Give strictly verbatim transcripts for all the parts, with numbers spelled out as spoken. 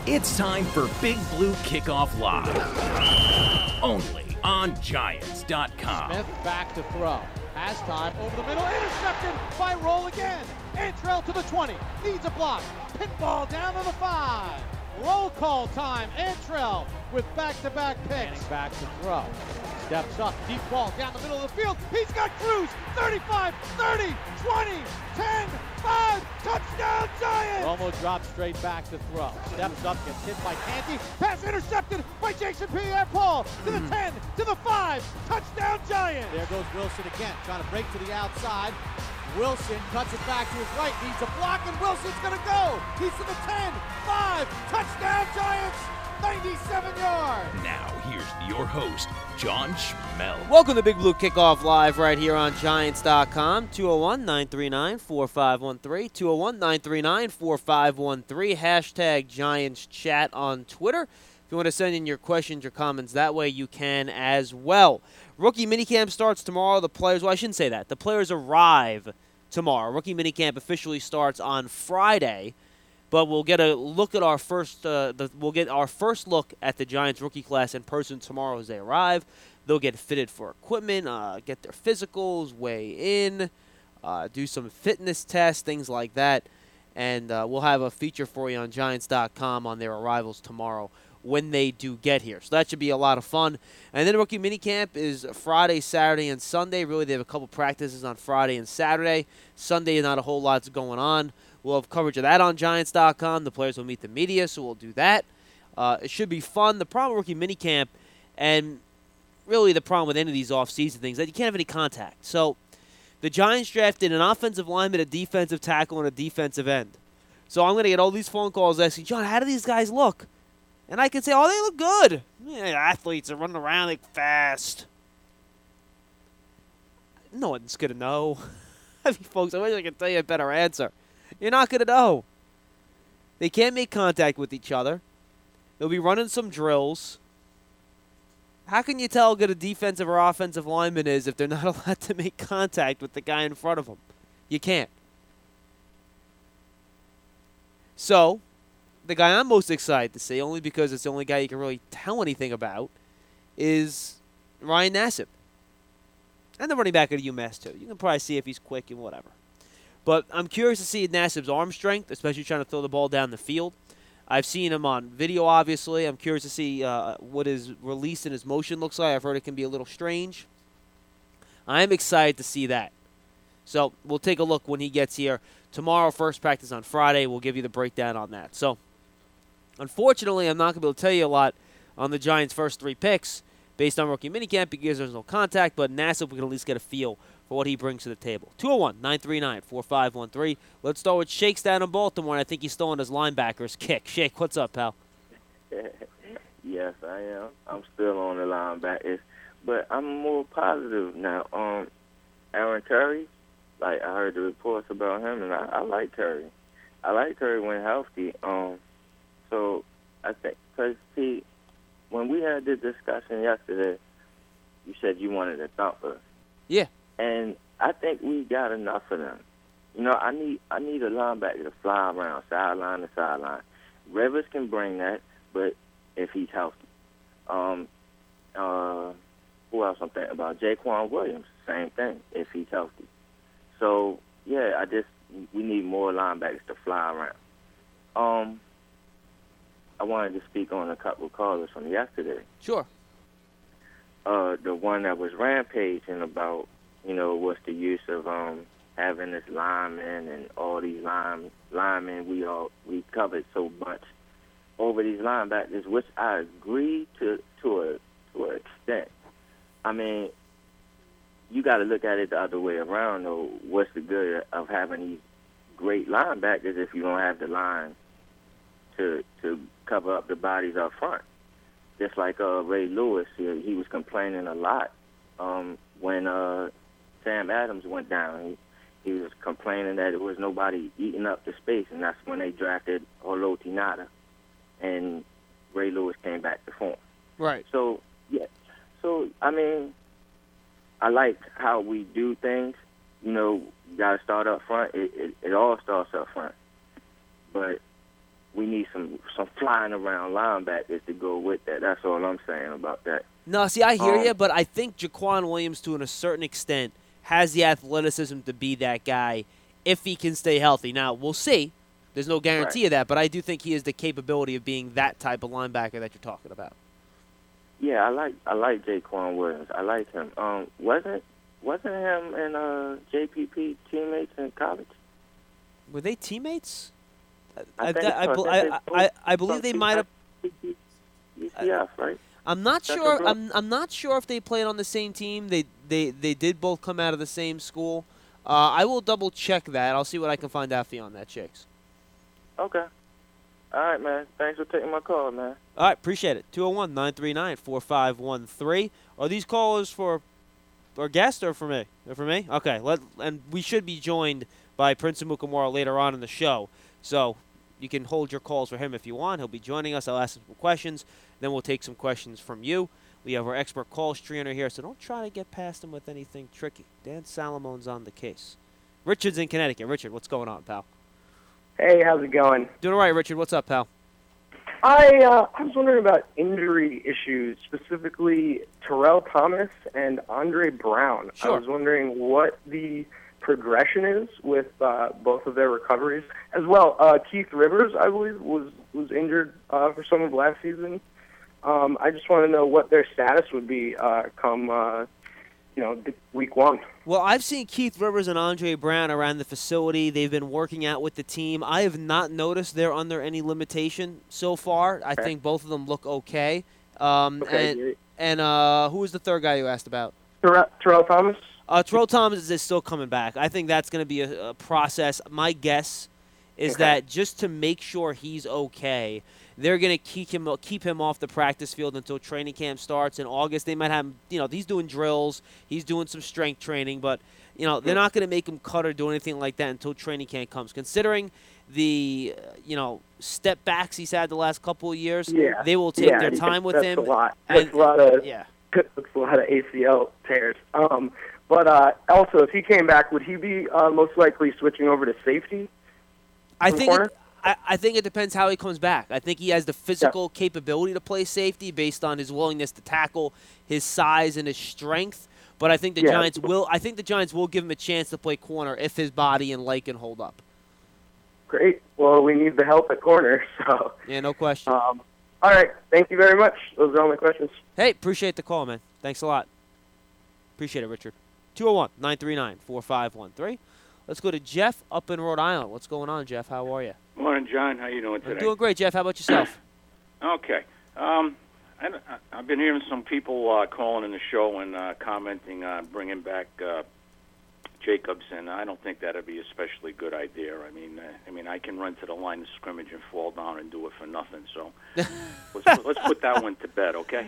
It's time for Big Blue Kickoff Live. Only on Giants dot com. Smith back to throw. Has time over the middle. Intercepted by Roll again. Antrell to the twenty. Needs a block. Pinball down to the five. Roll call time. Antrell with back-to-back picks. Back to throw. Steps up. Deep ball down the middle of the field. He's got Cruz. thirty-five, thirty, twenty, ten, five. Touchdown Giants! Romo drops straight back to throw. Steps up. Gets hit by Canty. Pass intercepted by Jason Pierre-Paul. To the ten. To the five. Touchdown Giants! There goes Wilson again. Trying to break to the outside. Wilson cuts it back to his right. Needs a block, and Wilson's going to go. He's to the ten. five. Touchdown Giants! ninety-seven yards. Now, here's your host, John Schmel. Welcome to Big Blue Kickoff Live right here on Giants dot com. two oh one, nine three nine, four five one three. two oh one, nine three nine, four five one three. Hashtag Giants Chat on Twitter. If you want to send in your questions or comments that way, you can as well. Rookie minicamp starts tomorrow. The players, well, I shouldn't say that. The players arrive tomorrow. Rookie minicamp officially starts on Friday. But we'll get a look at our first. Uh, the, we'll get our first look at the Giants rookie class in person tomorrow as they arrive. They'll get fitted for equipment, uh, get their physicals, weigh in, uh, do some fitness tests, things like that, and uh, we'll have a feature for you on Giants dot com on their arrivals tomorrow when they do get here. So that should be a lot of fun. And then rookie minicamp is Friday, Saturday, and Sunday. Really, they have a couple practices on Friday and Saturday. Sunday, not a whole lot's going on. We'll have coverage of that on Giants dot com. The players will meet the media, so we'll do that. Uh, it should be fun. The problem with rookie minicamp, and really the problem with any of these off-season things, is that you can't have any contact. So the Giants drafted an offensive lineman, a defensive tackle, and a defensive end. So I'm going to get all these phone calls asking, John, how do these guys look? And I can say, oh, they look good. Yeah, athletes are running around like fast. No one's going to know. I mean, folks, I wish I could tell you a better answer. You're not going to know. They can't make contact with each other. They'll be running some drills. How can you tell how good a defensive or offensive lineman is if they're not allowed to make contact with the guy in front of them? You can't. So, the guy I'm most excited to see, only because it's the only guy you can really tell anything about, is Ryan Nassib. And the running back at UMass, too. You can probably see if he's quick and whatever. But I'm curious to see Nassib's arm strength, especially trying to throw the ball down the field. I've seen him on video, obviously. I'm curious to see uh, what his release and his motion looks like. I've heard it can be a little strange. I'm excited to see that. So we'll take a look when he gets here. Tomorrow, first practice on Friday. We'll give you the breakdown on that. So, unfortunately, I'm not going to be able to tell you a lot on the Giants' first three picks based on rookie minicamp because there's no contact, but Nassib, we can at least get a feel for what he brings to the table. two oh one, nine three nine, four five one three. Let's start with Shake's down in Baltimore, and I think he's still on his linebacker's kick. Shake, what's up, pal? Yes, I am. I'm still on the linebackers, but I'm more positive now. Um, Aaron Curry, like I heard the reports about him, and I, I like Curry. I like Curry when healthy. Um, so I think, because, see, when we had this discussion yesterday, you said you wanted a thumper. Yeah. And I think we got enough of them. You know, I need I need a linebacker to fly around sideline to sideline. Rivers can bring that, but if he's healthy. Um, uh, who else I'm thinking about? Jaquan Williams, same thing, if he's healthy. So, yeah, I just, we need more linebackers to fly around. Um, I wanted to speak on a couple of callers from yesterday. Sure. Uh, the one that was rampaging about, you know, what's the use of um having this lineman and all these line linemen we all we covered so much over these linebackers, which I agree to to a to an extent. I mean, you got to look at it the other way around, though. What's the good of having these great linebackers if you don't have the line to to cover up the bodies up front? Just like uh, Ray Lewis, he, he was complaining a lot um, when uh, Sam Adams went down. He, he was complaining that there was nobody eating up the space, and that's when they drafted Haloti Ngata, and Ray Lewis came back to form. Right. So, yeah. So, I mean, I like how we do things. You know, you got to start up front. It, it, it all starts up front. But we need some some flying around linebackers to go with that. That's all I'm saying about that. No, see, I hear Um, you, but I think Jaquan Williams, to a certain extent, has the athleticism to be that guy if he can stay healthy. Now, we'll see. There's no guarantee Right. of that, but I do think he has the capability of being that type of linebacker that you're talking about. Yeah, I like I like Jaquan Williams. I like him. Um, wasn't wasn't him and uh, J P P teammates in college? Were they teammates? I I, think I, so. bel- I think I, they I, both- I believe they might have. U C F, right? I'm not That's sure. what- I'm I'm not sure if they played on the same team. They they they did both come out of the same school. Uh, I will double check that. I'll see what I can find out for you on that, Chicks. Okay. All right, man. Thanks for taking my call, man. All right, appreciate it. two oh one, nine three nine, four five one three. Are these callers for our guest or for me? They're for me? Okay. Let and we should be joined by Prince Amukamara later on in the show. So you can hold your calls for him if you want. He'll be joining us. I'll ask him some questions. Then we'll take some questions from you. We have our expert call screener here, so don't try to get past him with anything tricky. Dan Salamone's on the case. Richard's in Connecticut. Richard, what's going on, pal? Hey, how's it going? Doing all right, Richard. What's up, pal? I uh, I was wondering about injury issues, specifically Terrell Thomas and Andre Brown. Sure. I was wondering what the progression is with uh, both of their recoveries. As well, uh, Keith Rivers, I believe, was, was injured uh, for some of last season. Um, I just want to know what their status would be uh, come, uh, you know, week one. Well, I've seen Keith Rivers and Andre Brown around the facility. They've been working out with the team. I have not noticed they're under any limitation so far. I Okay. think both of them look okay. Um, Okay. And, and uh, who was the third guy you asked about? Terrell, Terrell Thomas? Uh, Terrell Thomas is still coming back. I think that's going to be a, a process. My guess is Okay. that just to make sure he's okay, they're going to keep him keep him off the practice field until training camp starts in August. They might have him, you know, he's doing drills, he's doing some strength training, but you know they're not going to make him cut or do anything like that until training camp comes. Considering the uh, you know step backs he's had the last couple of years, Yeah. they will take yeah, their you time can- with that's him. A lot. and- That's a lot of yeah. looks a lot of A C L tears. Um, but uh, also, if he came back, would he be uh, most likely switching over to safety? I from think corner? it, I, I think it depends how he comes back. I think he has the physical capability to play safety based on his willingness to tackle, his size, and his strength. But I think the Yeah. Giants will. I think the Giants will give him a chance to play corner if his body and leg can hold up. Great. Well, we need the help at corner. So, Yeah, no question. um, all right. Thank you very much. Those are all my questions. Hey, appreciate the call, man. Thanks a lot. Appreciate it, Richard. two oh one, nine three nine, four five one three. Let's go to Jeff up in Rhode Island. What's going on, Jeff? How are you? Morning, John. How you doing I'm today? doing great, Jeff. How about yourself? Okay. Um, I, I- I've been hearing some people uh, calling in the show and uh, commenting on bringing back uh, Jacobs, and I don't think that'd be a especially good idea. I mean, uh, I mean, I can run to the line of scrimmage and fall down and do it for nothing. So let's let's put that one to bed, okay?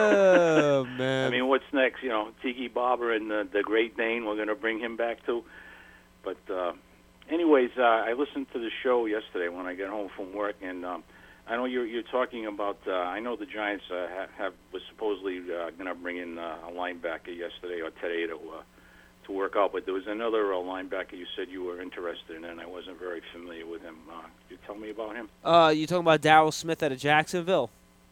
Oh, man. I mean, what's next? You know, Tiki Barber and the, the Great Dane. We're going to bring him back too. But uh, anyways, uh, I listened to the show yesterday when I got home from work, and um, I know you're you're talking about. Uh, I know the Giants uh, have, have was supposedly uh, going to bring in uh, a linebacker yesterday or today to uh, to work out, but there was another uh, linebacker you said you were interested in, and I wasn't very familiar with him. Uh, could you tell me about him? Uh, you talking about Darryl Smith out of Jacksonville?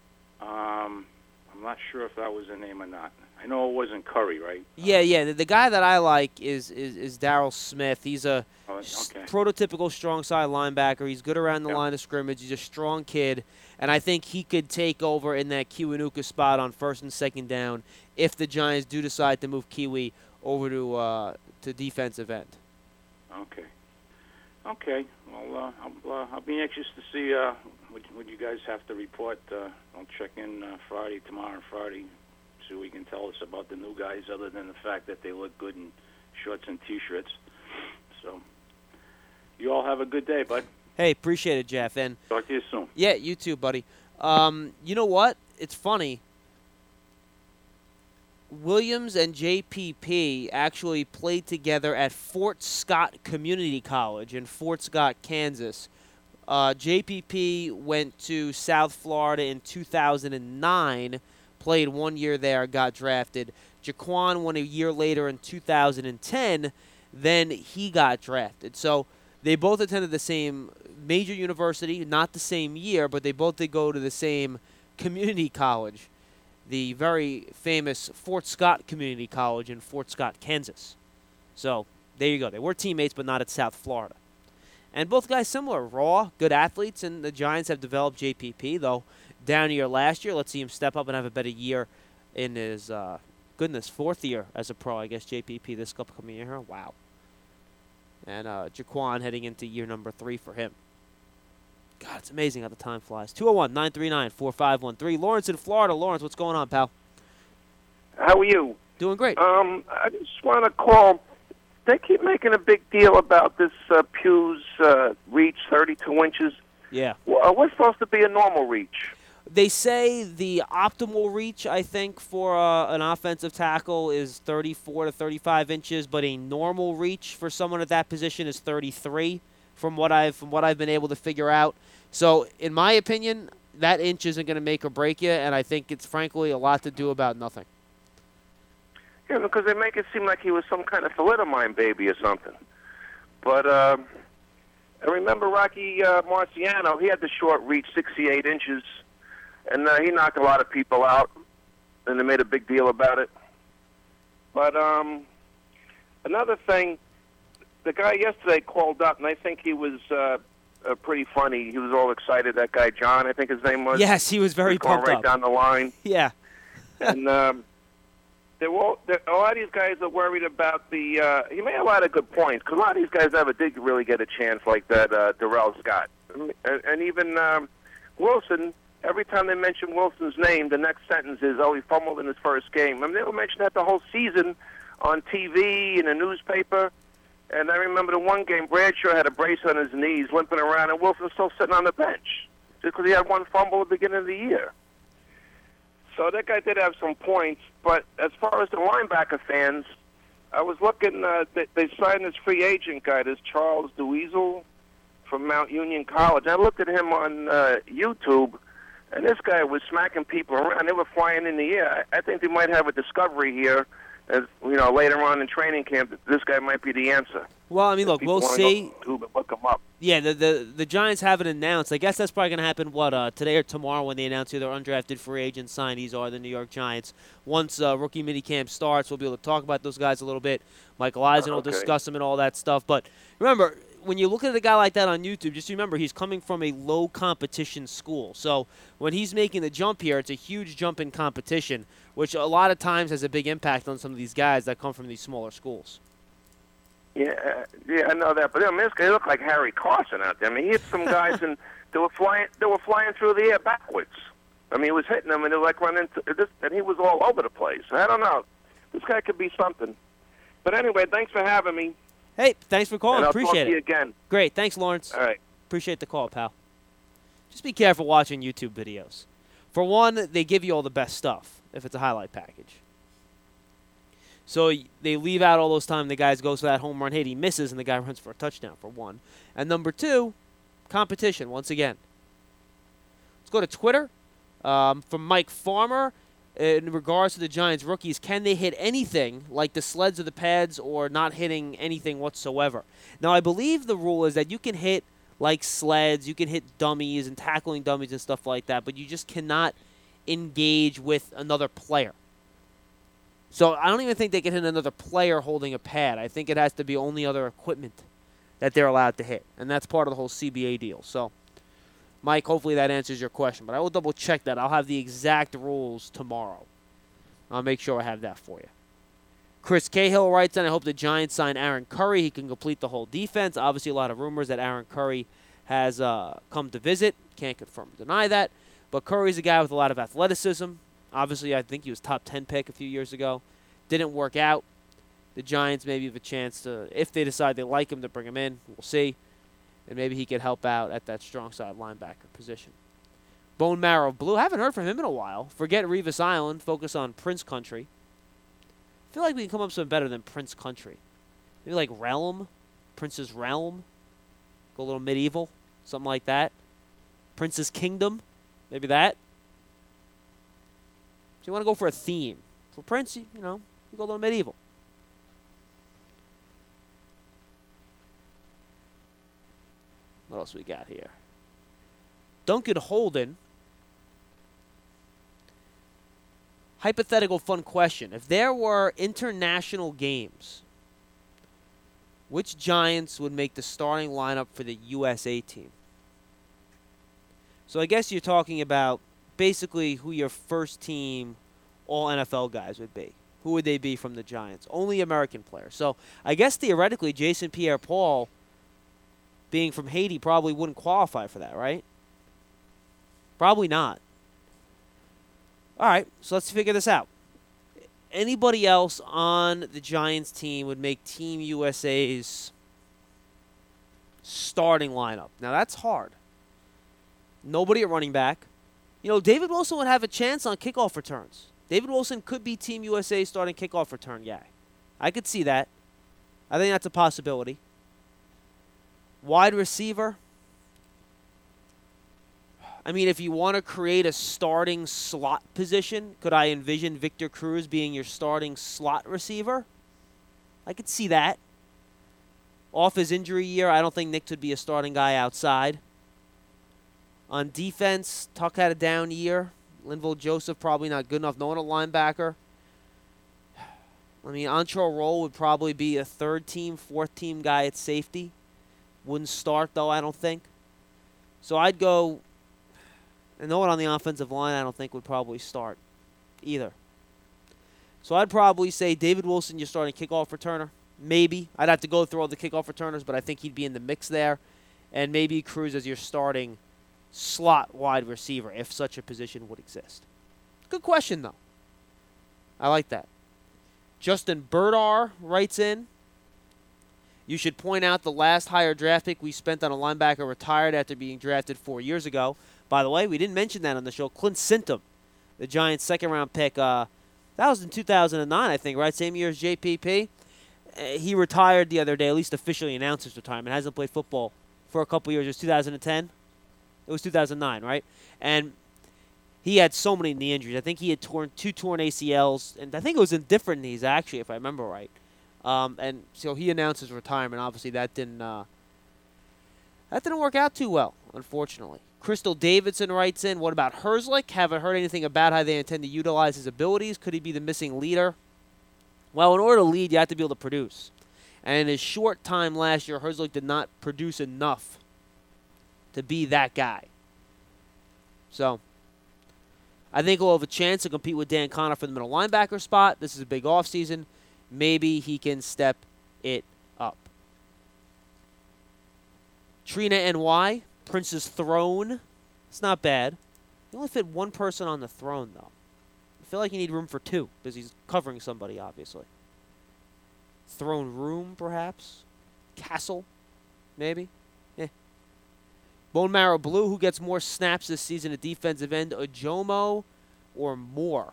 Um, I'm not sure if that was the name or not. I know it wasn't Curry, right? Yeah, yeah. The, the guy that I like is is, is Darryl Smith. He's a Oh, s- okay. prototypical strong side linebacker. He's good around the Yeah. line of scrimmage. He's a strong kid, and I think he could take over in that Kiwanuka spot on first and second down if the Giants do decide to move Kiwi over to uh, to defensive end. Okay. Okay. Well, uh, I'll, uh, I'll be anxious to see uh, what, what you guys have to report. Uh, I'll check in uh, Friday, tomorrow, Friday, see what you can tell us about the new guys, other than the fact that they look good in shorts and T-shirts. So, you all have a good day, bud. Hey, appreciate it, Jeff. And Talk to you soon. yeah, you too, buddy. Um, you know what? It's funny. Williams and J P P actually played together at Fort Scott Community College in Fort Scott, Kansas. Uh, J P P went to South Florida in two thousand nine, played one year there, got drafted. Jaquan went a year later in two thousand ten, then he got drafted. So They both attended the same major university, not the same year, but they both did go to the same community college, the very famous Fort Scott Community College in Fort Scott, Kansas. So there you go. They were teammates, but not at South Florida. And both guys similar, raw, good athletes, and the Giants have developed J P P, though down year last year. Let's see him step up and have a better year in his, uh, goodness, fourth year as a pro, I guess, J P P this upcoming year. Wow. And uh, Jaquan heading into year number three for him. God, it's amazing how the time flies. two oh one, nine three nine, four five one three. Lawrence in Florida. Lawrence, what's going on, pal? How are you? Doing great. Um, I just want to call. They keep making a big deal about this uh, Pew's uh, reach, thirty-two inches. Yeah. Well, what's supposed to be a normal reach? They say the optimal reach, I think, for uh, an offensive tackle is thirty-four to thirty-five inches, but a normal reach for someone at that position is thirty-three, from what I've from what I've been able to figure out. So, in my opinion, that inch isn't going to make or break you, and I think it's frankly a lot to do about nothing. Yeah, because they make it seem like he was some kind of thalidomide baby or something. But uh, I remember Rocky uh, Marciano. He had the short reach, sixty-eight inches. And uh, he knocked a lot of people out, and they made a big deal about it. But um, another thing, the guy yesterday called up, and I think he was uh, uh, pretty funny. He was all excited, that guy John, I think his name was. Yes, he was very he was going pumped right up. down the line. Yeah. and um, they were all, a lot of these guys are worried about the uh, – he made a lot of good points, because a lot of these guys never did really get a chance like that, uh, Darrell Scott. And, and even um, Wilson – every time they mention Wilson's name, the next sentence is, oh, he fumbled in his first game. I mean, they were mentioning that the whole season on T V, in the newspaper. And I remember the one game, Bradshaw had a brace on his knees, limping around, and Wilson was still sitting on the bench just because he had one fumble at the beginning of the year. So that guy did have some points. But as far as the linebacker fans, I was looking, uh, they, they signed this free agent guy, this Charles Duezel from Mount Union College. I looked at him on uh, YouTube. And this guy was smacking people around. They were flying in the air. I think they might have a discovery here, as you know, later on in training camp, that this guy might be the answer. Well, I mean, look, People we'll wanna see. Go to YouTube and look him up. Yeah, the, the the Giants haven't announced. I guess that's probably going to happen, what, uh, today or tomorrow when they announce who their undrafted free agent signees are, the New York Giants. Once uh, rookie minicamp starts, we'll be able to talk about those guys a little bit. Michael Eisen Uh, will okay. discuss them and all that stuff. But remember, when you look at a guy like that on YouTube, just remember he's coming from a low competition school. So when he's making the jump here, it's a huge jump in competition, which a lot of times has a big impact on some of these guys that come from these smaller schools. Yeah, yeah, I know that. But I mean, this guy looked like Harry Carson out there. I mean, he hit some guys and they were flying. They were flying through the air backwards. I mean, he was hitting them, and they were like running. To, this, and he was all over the place. I don't know. This guy could be something. But anyway, thanks for having me. Hey, thanks for calling. And I'll Appreciate talk to you it. again. Great. Thanks, Lawrence. All right. Appreciate the call, pal. Just be careful watching YouTube videos. For one, they give you all the best stuff if it's a highlight package. So they leave out all those times the guy goes for that home run hit, he misses, and the guy runs for a touchdown, for one. And number two, competition, once again. Let's go to Twitter. Um, from Mike Farmer, in regards to the Giants rookies, can they hit anything like the sleds or the pads or not hitting anything whatsoever? Now, I believe the rule is that you can hit like sleds, you can hit dummies and tackling dummies and stuff like that, but you just cannot engage with another player. So I don't even think they can hit another player holding a pad. I think it has to be only other equipment that they're allowed to hit, and that's part of the whole C B A deal. So, Mike, hopefully that answers your question, but I will double-check that. I'll have the exact rules tomorrow. I'll make sure I have that for you. Chris Cahill writes in, I hope the Giants sign Aaron Curry. He can complete the whole defense. Obviously, a lot of rumors that Aaron Curry has uh, come to visit. Can't confirm or deny that. But Curry's a guy with a lot of athleticism. Obviously, I think he was top ten pick a few years ago. Didn't work out. The Giants maybe have a chance to, if they decide they like him, to bring him in. We'll see. And maybe he could help out at that strong side linebacker position. Bone Marrow Blue. I haven't heard from him in a while. Forget Revis Island. Focus on Prince Country. I feel like we can come up with something better than Prince Country. Maybe like Realm. Prince's Realm. Go a little medieval. Something like that. Prince's Kingdom. Maybe that. So you want to go for a theme. For Prince, you know, you go a little medieval. else we got here? Duncan Holden. Hypothetical fun question. If there were international games, which Giants would make the starting lineup for the U S A team? So I guess you're talking about basically who your first team all N F L guys would be. Who would they be from the Giants? Only American players. So I guess theoretically Jason Pierre-Paul, being from Haiti, probably wouldn't qualify for that, right? Probably not. All right, so let's figure this out. Anybody else on the Giants team would make Team U S A's starting lineup. Now, that's hard. Nobody at running back. You know, David Wilson would have a chance on kickoff returns. David Wilson could be Team U S A starting kickoff return guy. I could see that. I think that's a possibility. Wide receiver. I mean, if you want to create a starting slot position, could I envision Victor Cruz being your starting slot receiver? I could see that. Off his injury year, I don't think Nick would be a starting guy outside. On defense, Tuck had a down year. Linval Joseph probably not good enough. No one a linebacker. I mean, Antrel Roll would probably be a third-team, fourth-team guy at safety. Wouldn't start, though, I don't think. So I'd go... And no one on the offensive line I don't think would probably start either. So I'd probably say David Wilson, you're starting kickoff returner. Maybe. I'd have to go through all the kickoff returners, but I think he'd be in the mix there. And maybe Cruz as your starting slot wide receiver, if such a position would exist. Good question, though. I like that. Justin Burdar writes in, you should point out the last higher draft pick we spent on a linebacker retired after being drafted four years ago. By the way, we didn't mention that on the show. Clint Sintum, the Giants' second-round pick. Uh, that was in two thousand nine, I think, right? Same year as J P P. Uh, he retired the other day, at least officially announced his retirement. Hasn't played football for a couple years. It was two thousand ten. It was two thousand nine, right? And he had so many knee injuries. I think he had torn two torn A C Ls, and I think it was in different knees, actually, if I remember right. Um, and so he announced his retirement. Obviously, that didn't uh, that didn't work out too well, unfortunately. Crystal Davidson writes in, what about Herzlich? Haven't heard anything about how they intend to utilize his abilities. Could he be the missing leader? Well, in order to lead, you have to be able to produce. And in his short time last year, Herzlich did not produce enough to be that guy. So, I think he'll have a chance to compete with Dan Connor for the middle linebacker spot. This is a big offseason. Maybe he can step it up. Trina N Y, Prince's Throne. It's not bad. You only fit one person on the throne, though. I feel like you need room for two, because he's covering somebody, obviously. Throne room, perhaps? Castle, maybe? Eh. Bone Marrow Blue, who gets more snaps this season at defensive end, Ojomo or Moore?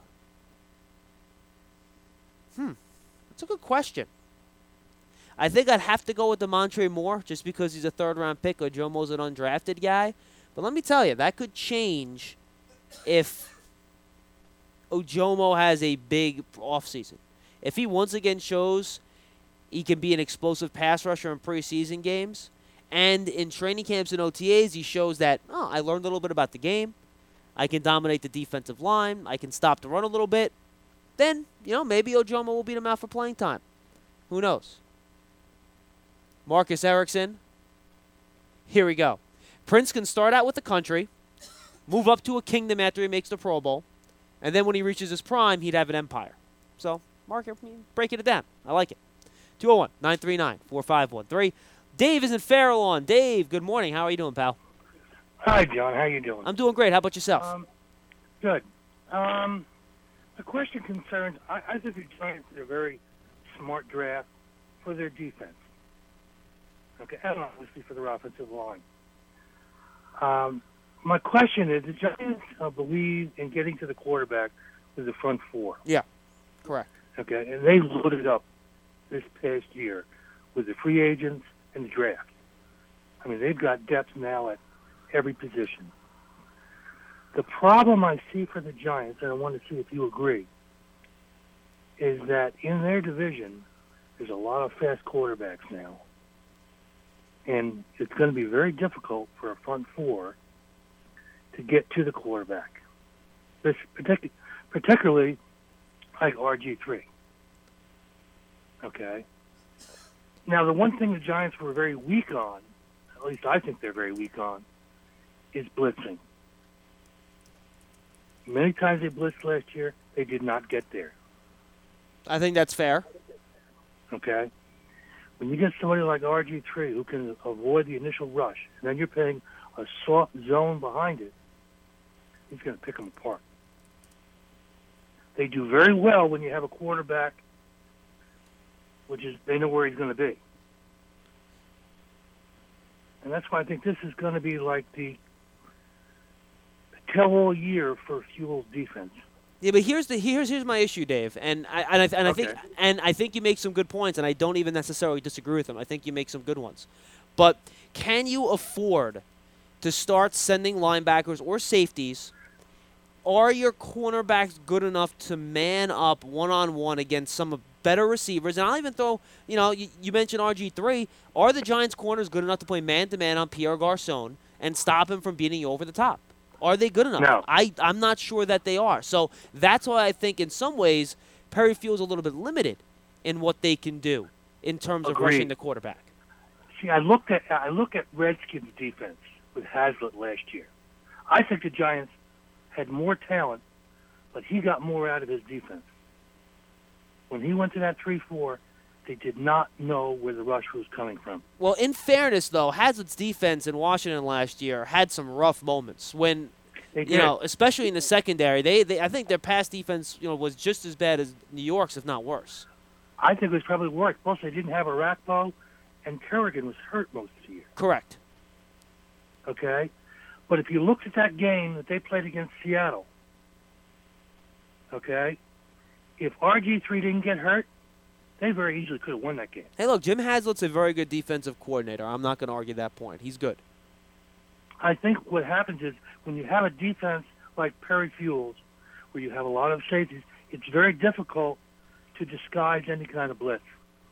Hmm. That's a good question. I think I'd have to go with DeMontre Moore just because he's a third-round pick. Ojomo's an undrafted guy. But let me tell you, that could change if Ojomo has a big offseason. If he once again shows he can be an explosive pass rusher in preseason games, and in training camps and O T As he shows that, oh, I learned a little bit about the game, I can dominate the defensive line, I can stop the run a little bit, then, you know, maybe Ojomo will beat him out for playing time. Who knows? Marcus Erickson. Here we go. Prince can start out with the country, move up to a kingdom after he makes the Pro Bowl, and then when he reaches his prime, he'd have an empire. So, Mark, breaking it down. I like it. two oh one, nine three nine, four five one three. Dave is in Farallon. Dave, good morning. How are you doing, pal? Hi, John. How you doing? I'm doing great. How about yourself? Um, good. Um, the question concerns, I, I think the Giants did a very smart draft for their defense. Okay, and obviously for their offensive line. Um, my question is, the Giants uh, believe in getting to the quarterback with the front four. Yeah, correct. Okay, and they loaded up this past year with the free agents and the draft. I mean, they've got depth now at every position. The problem I see for the Giants, and I want to see if you agree, is that in their division, there's a lot of fast quarterbacks now. And it's going to be very difficult for a front four to get to the quarterback, this partic- particularly like R G three. Okay? Now, the one thing the Giants were very weak on, at least I think they're very weak on, is blitzing. Many times they blitzed last year, they did not get there. I think that's fair. Okay? When you get somebody like R G three who can avoid the initial rush, and then you're playing a soft zone behind it, he's going to pick them apart. They do very well when you have a quarterback, which is they know where he's going to be. And that's why I think this is going to be like the tell-all year for Fuel's defense. Yeah, but here's the here's here's my issue, Dave, and I and I, and I Okay. think and I think you make some good points, and I don't even necessarily disagree with them. I think you make some good ones, but can you afford to start sending linebackers or safeties? Are your cornerbacks good enough to man up one-on-one against some of better receivers? And I'll even throw, you know, you, you mentioned R G three. Are the Giants' corners good enough to play man-to-man on Pierre Garçon and stop him from beating you over the top? Are they good enough? No. I, I'm not sure that they are. So that's why I think in some ways Perry feels a little bit limited in what they can do in terms of Agreed. rushing the quarterback. See, I looked at I look at Redskins' defense with Hazlitt last year. I think the Giants had more talent, but he got more out of his defense. When he went to that three four, they did not know where the rush was coming from. Well, in fairness, though, Hazlitt's defense in Washington last year had some rough moments when, They you did. know, especially in the secondary. They, they, I think their pass defense, you know, was just as bad as New York's, if not worse. I think it was probably worse. Plus, they didn't have a Rakpo, and Kerrigan was hurt most of the year. Correct. Okay? But if you looked at that game that they played against Seattle, okay, if R G three didn't get hurt, they very easily could have won that game. Hey, look, Jim Hazlitt's a very good defensive coordinator. I'm not going to argue that point. He's good. I think what happens is when you have a defense like Perry Fuels, where you have a lot of safeties, it's very difficult to disguise any kind of blitz.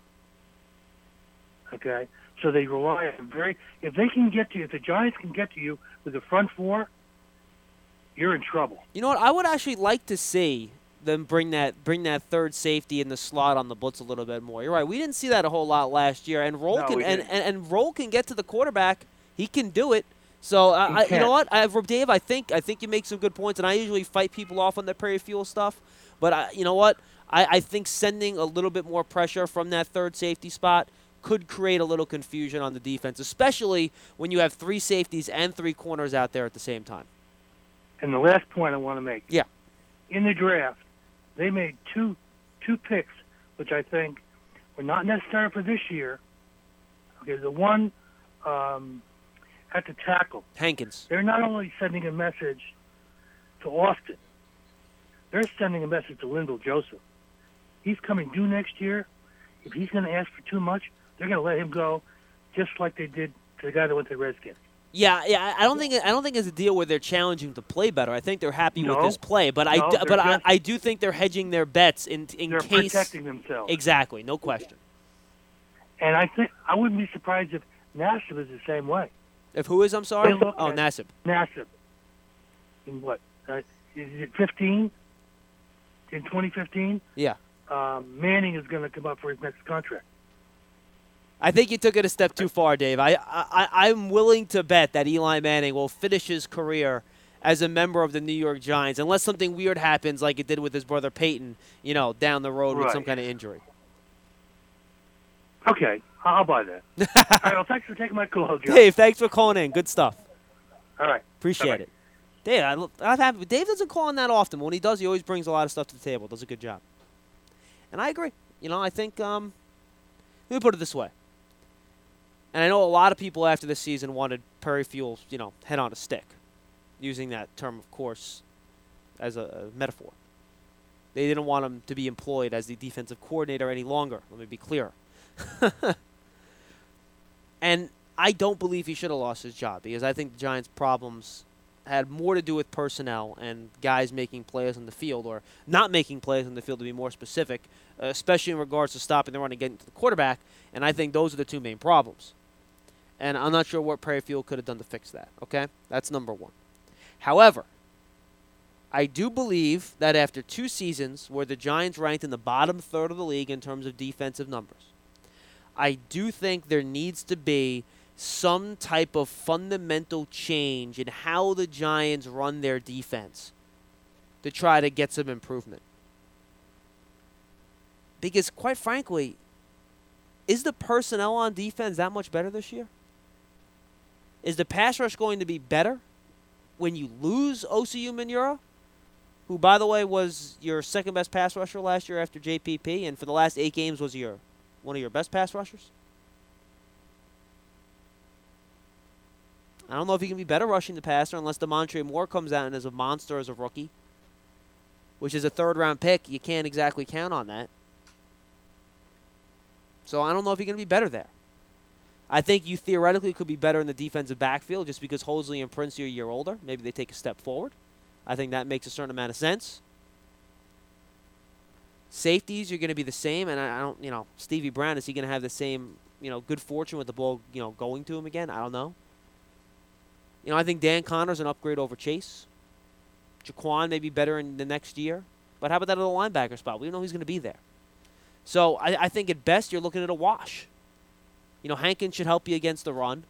Okay? So they rely on very – if they can get to you, if the Giants can get to you with the front four, you're in trouble. You know what? I would actually like to see them bring that bring that third safety in the slot on the blitz a little bit more. You're right. We didn't see that a whole lot last year. And Roll No, can we and, didn't. and, and Roll can get to the quarterback. He can do it. So uh, He I, you can. know what, I, Dave? I think I think you make some good points, and I usually fight people off on the Perry Fuel stuff. But I, you know what? I, I think sending a little bit more pressure from that third safety spot could create a little confusion on the defense, especially when you have three safeties and three corners out there at the same time. And the last point I want to make. Yeah. In the draft, they made two two picks, which I think were not necessary for this year. Okay, the one um, at the tackle. Hankins. They're not only sending a message to Austin, they're sending a message to Linville Joseph. He's coming due next year. If he's going to ask for too much, they're going to let him go, just like they did to the guy that went to the Redskins. Yeah, yeah. I don't think I don't think it's a deal where they're challenging to play better. I think they're happy No. with his play, but I No, do, they're but I, just- I do think they're hedging their bets in in They're case. protecting themselves. Exactly, no question. And I think I wouldn't be surprised if Nassib is the same way. If who is, I'm sorry. They look Oh, at- Nassib. Nassib. In what? Uh, is it fifteen? In twenty fifteen? Yeah. Um, Manning is going to come up for his next contract. I think you took it a step too far, Dave. I, I I'm willing to bet that Eli Manning will finish his career as a member of the New York Giants, unless something weird happens, like it did with his brother Peyton, you know, down the road with Right. some kind of injury. Okay, I'll buy that. All right, well, thanks for taking my call, Joe. Dave, thanks for calling in. Good stuff. All right. Appreciate Bye-bye. it. Dave, I, lo- I'm happy. Dave doesn't call in that often. But when he does, he always brings a lot of stuff to the table. Does a good job. And I agree. You know, I think, um, let me put it this way. And I know a lot of people after this season wanted Perry Fuel, you know, head on a stick, using that term, of course, as a, a metaphor. They didn't want him to be employed as the defensive coordinator any longer. Let me be clear. And I don't believe he should have lost his job, because I think the Giants' problems had more to do with personnel and guys making plays on the field, or not making plays on the field, to be more specific, uh, especially in regards to stopping the run and getting to the quarterback. And I think those are the two main problems. And I'm not sure what Prairie Field could have done to fix that, okay? That's number one. However, I do believe that after two seasons where the Giants ranked in the bottom third of the league in terms of defensive numbers, I do think there needs to be some type of fundamental change in how the Giants run their defense to try to get some improvement. Because, quite frankly, is the personnel on defense that much better this year? Is the pass rush going to be better when you lose Osi Umenyiora, who, by the way, was your second-best pass rusher last year after J P P, and for the last eight games was your one of your best pass rushers? I don't know if he can be better rushing the passer unless DeMontre Moore comes out and is a monster as a rookie, which is a third-round pick. You can't exactly count on that. So I don't know if he's going to be better there. I think you theoretically could be better in the defensive backfield just because Hosley and Prince are a year older. Maybe they take a step forward. I think that makes a certain amount of sense. Safeties, you're going to be the same, and I, I don't, you know, Stevie Brown, is he going to have the same, you know, good fortune with the ball, you know, going to him again? I don't know. You know, I think Dan Connor's an upgrade over Chase. Jaquan may be better in the next year. But how about that other linebacker spot? We don't know who's going to be there. So I, I think at best you're looking at a wash. You know, Hankins should help you against the run.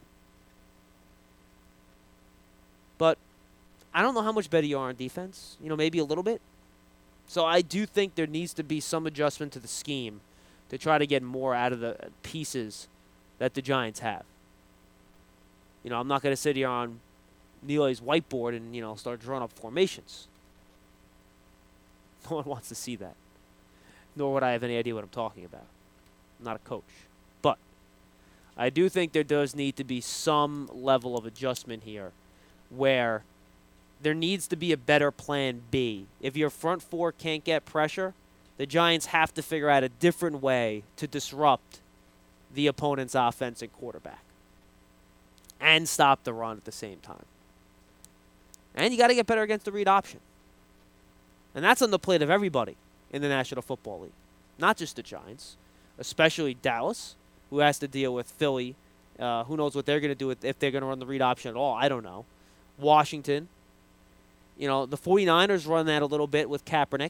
But I don't know how much better you are on defense. You know, maybe a little bit. So I do think there needs to be some adjustment to the scheme to try to get more out of the pieces that the Giants have. You know, I'm not going to sit here on Neely's whiteboard and, you know, start drawing up formations. No one wants to see that. Nor would I have any idea what I'm talking about. I'm not a coach. But I do think there does need to be some level of adjustment here where there needs to be a better plan B. If your front four can't get pressure, the Giants have to figure out a different way to disrupt the opponent's offense and quarterback and stop the run at the same time. And you got to get better against the read option. And that's on the plate of everybody in the National Football League, not just the Giants, especially Dallas, who has to deal with Philly. Uh, who knows what they're going to do with, if they're going to run the read option at all. I don't know. Washington. You know, the 49ers run that a little bit with Kaepernick.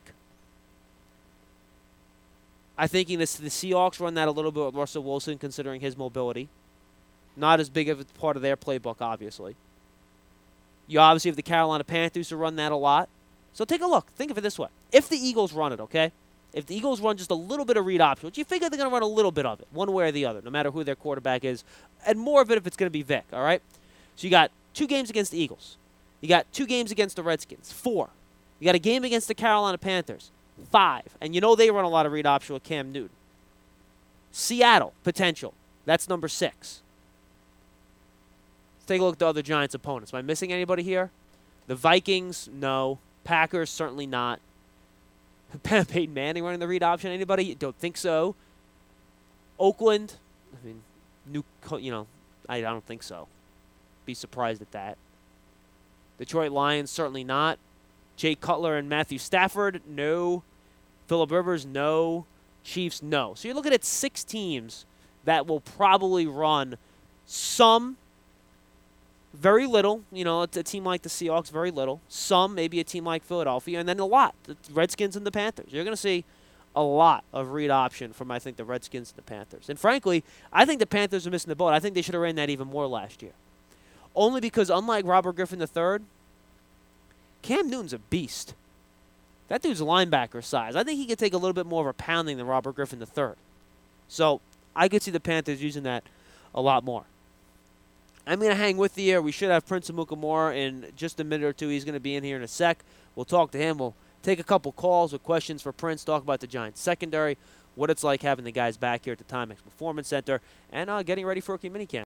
I think the, the Seahawks run that a little bit with Russell Wilson, considering his mobility. Not as big of a part of their playbook, obviously. You obviously have the Carolina Panthers who run that a lot. So take a look. Think of it this way. If the Eagles run it, okay? If the Eagles run just a little bit of read option, which you figure they're going to run a little bit of it, one way or the other, no matter who their quarterback is, and more of it if it's going to be Vic, all right? So you got two games against the Eagles. You got two games against the Redskins, four. You got a game against the Carolina Panthers, five. And you know they run a lot of read option with Cam Newton. Seattle, potential. That's number six. Let's take a look at the other Giants opponents. Am I missing anybody here? The Vikings, no. Packers, certainly not. Peyton Manning running the read option. Anybody? Don't think so. Oakland, I mean, new, you know, I, I don't think so. Be surprised at that. Detroit Lions, certainly not. Jay Cutler and Matthew Stafford, no. Phillip Rivers, no. Chiefs, no. So you're looking at six teams that will probably run some, very little. You know, a team like the Seahawks, very little. Some, maybe a team like Philadelphia, and then a lot. The Redskins and the Panthers. You're going to see a lot of read option from, I think, the Redskins and the Panthers. And frankly, I think the Panthers are missing the boat. I think they should have ran that even more last year. Only because, unlike Robert Griffin the third, Cam Newton's a beast. That dude's linebacker size. I think he could take a little bit more of a pounding than Robert Griffin the third. So I could see the Panthers using that a lot more. I'm going to hang with you here. We should have Prince Amukamara in just a minute or two. He's going to be in here in a sec. We'll talk to him. We'll take a couple calls with questions for Prince, talk about the Giants secondary, what it's like having the guys back here at the Timex Performance Center, and uh, getting ready for rookie minicamp.